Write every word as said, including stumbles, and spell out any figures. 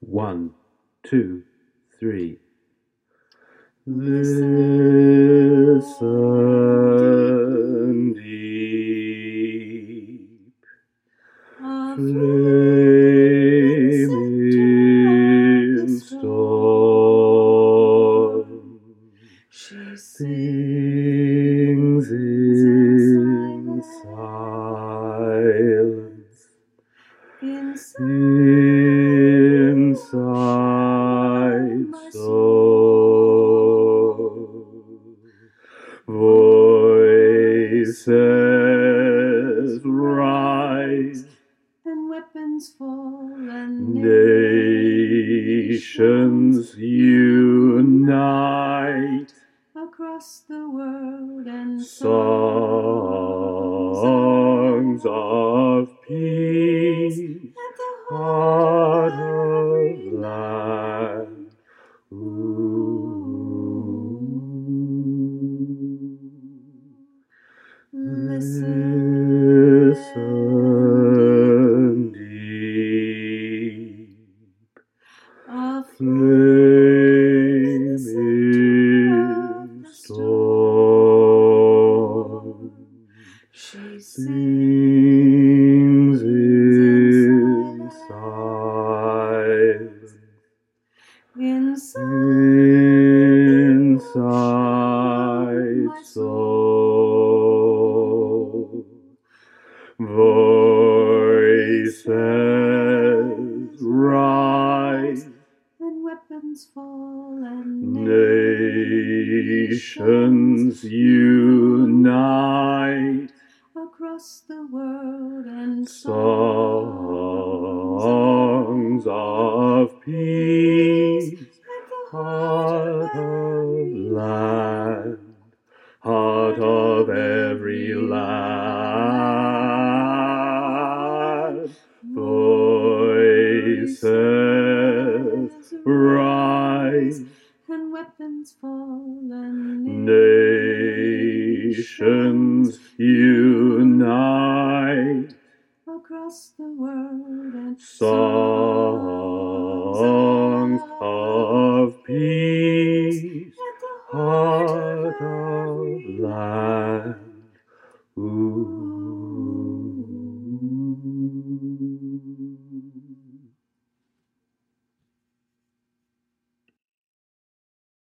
One, two, three. Listen deep, flaming storm. She sings in silence, inside my soul. Voices rise and weapons fall and nations unite across the world, and songs of peace at the heart of land. Ooh. Listen deep, a flaming storm. She Sings in silence, inside my soul. Voices rise and weapons fall and nations unite across the world, and songs of peace at the heart of land, heart of every land. Voices rise and weapons fall and nations unite across the world, and songs of peace, at the heart of land. Ooh.